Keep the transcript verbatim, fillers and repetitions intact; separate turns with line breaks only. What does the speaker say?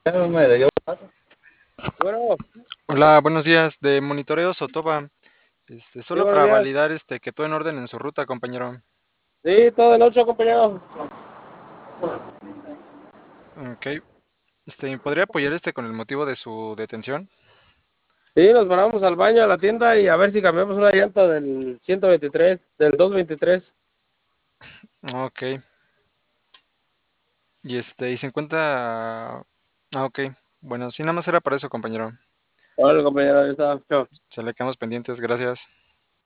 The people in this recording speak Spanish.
Bueno,
Hola, buenos días. De Monitoreo Sotoba. Este,
sí,
solo
buenos
para
días.
validar este que todo en orden en su ruta, compañero.
Sí, todo el ocho, compañero.
Ok. Este, ¿podría apoyar este con el motivo de su detención?
Sí, nos paramos al baño a la tienda y a ver si cambiamos una llanta del ciento veintitrés, del doscientos veintitrés.
Ok. Y este, y se encuentra. Ah, ok. Bueno, sí, nada más era para eso, compañero.
Bueno, compañero, ahí está. Chao.
Se le quedamos pendientes, gracias.